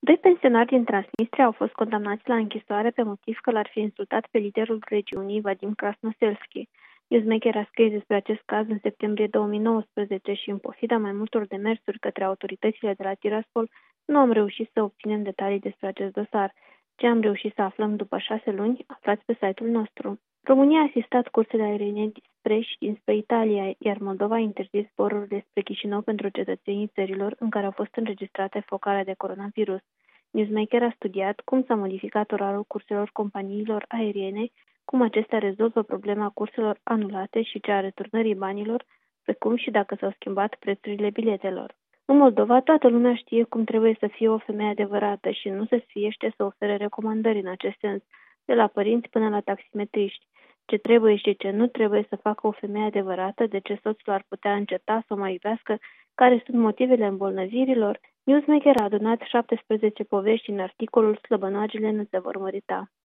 Doi pensionari din Transnistria au fost condamnați la închisoare pe motiv că l-ar fi insultat pe liderul regiunii, Vadim Krasnoselski. Newsmaker a scris despre acest caz în septembrie 2019 și, în pofida mai multor demersuri către autoritățile de la Tiraspol, nu am reușit să obținem detalii despre acest dosar. Ce am reușit să aflăm după 6 luni, aflați pe site-ul nostru. România a asistat cursele aeriene spre și dinspre Italia, iar Moldova a interzis zborurile spre Chișinău pentru cetățenii țărilor în care au fost înregistrate focare de coronavirus. Newsmaker a studiat cum s-a modificat orarul curselor companiilor aeriene, cum acestea rezolvă problema curselor anulate și cea a returnării banilor, precum și dacă s-au schimbat prețurile biletelor. În Moldova, toată lumea știe cum trebuie să fie o femeie adevărată și nu se sfiește să ofere recomandări în acest sens, de la părinți până la taximetriști. Ce trebuie și ce nu trebuie să facă o femeie adevărată, de ce soțul ar putea înceta să o mai iubească, care sunt motivele îmbolnăvirilor. Newsmaker a adunat 17 povești în articolul Slăbănoagele nu se vor mărita.